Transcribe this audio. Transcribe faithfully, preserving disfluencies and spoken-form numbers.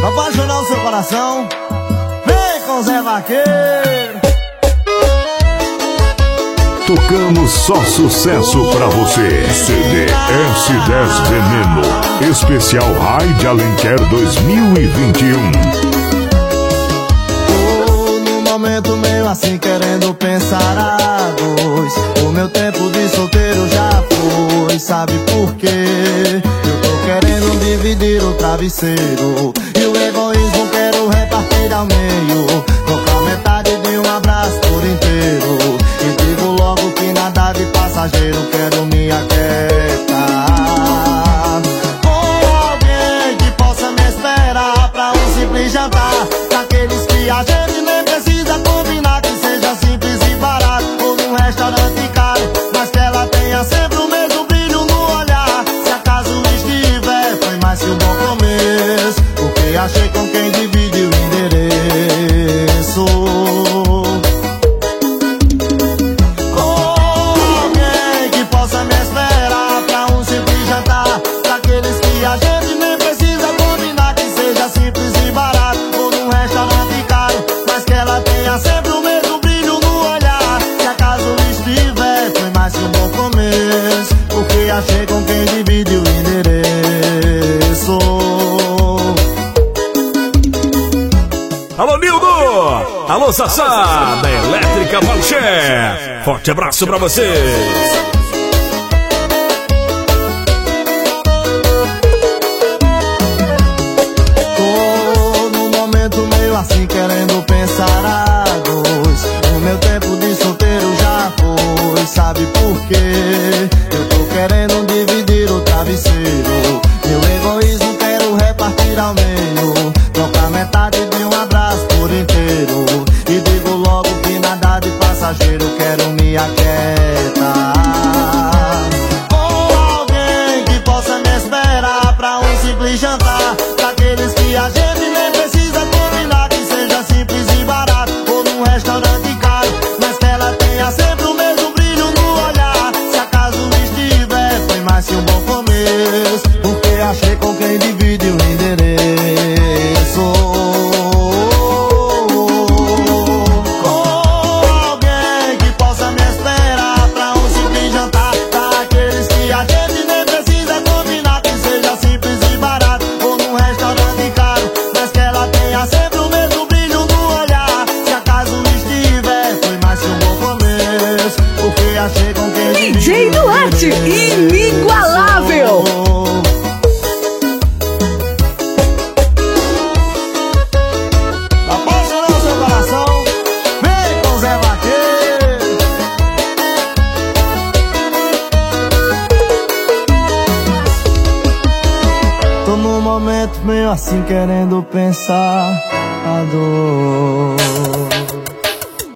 pra apaixonar o seu coração. Vem com Zé Vaqueiro. Tocamos só sucesso pra você. C D S dez Veneno Especial Raid Alenquer dois mil e vinte e um. Tô num momento meio assim, querendo pensar a dois. O meu tempo de solteiro já foi, sabe por quê? Eu tô querendo dividir o travesseiro e o egoísmo quero repartir ao meio. Trocar metade de um abraço por inteiro. E digo logo que nada de passageiro, quero me aquietar com alguém que possa me esperar pra um simples jantar. Daqueles que a gente nem precisa combinar, que seja simples e barato, ou num restaurante caro, mas que ela tenha sempre o mesmo brilho no olhar. Se acaso estiver, foi mais que um bom começo, porque achei com quem divide o endereço. A gente nem precisa combinar, que seja simples e barato, ou num restaurante caro, mas que ela tenha sempre o mesmo brilho no olhar. Se acaso estiver, foi mais que um bom começo, porque achei com quem divide o endereço. Alô, Nildo! Alô, Sassá, da Elétrica Malcher. Forte abraço pra vocês. Assim querendo pensar a dois. O meu tempo de solteiro já foi, sabe por quê? Eu tô querendo dividir o travesseiro. Meu egoísmo quero repartir ao meio. Trocar metade de um abraço por inteiro. E digo logo que nada de passageiro, quero me aquietar com alguém que possa me esperar pra um simples jantar. Daqueles que a gente nem precisa combinar, que seja simples e barato, ou num restaurante caro, mas que ela tenha sempre o mesmo brilho no olhar. Se acaso estiver, foi mais que um bom começo, porque achei com quem divide o endereço. Com alguém que possa me esperar pra um simples jantar. Daqueles que a gente nem precisa combinar, que seja simples e barato, ou num restaurante caro, mas que ela tenha sempre o mesmo brilho no olhar. Se acaso estiver, foi mais que um bom começo, porque achei com quem D J Duarte, inigualável. Apaixonar o seu coração, vem com Zé Vaqueiro. Tô num momento meio assim, querendo pensar a dor.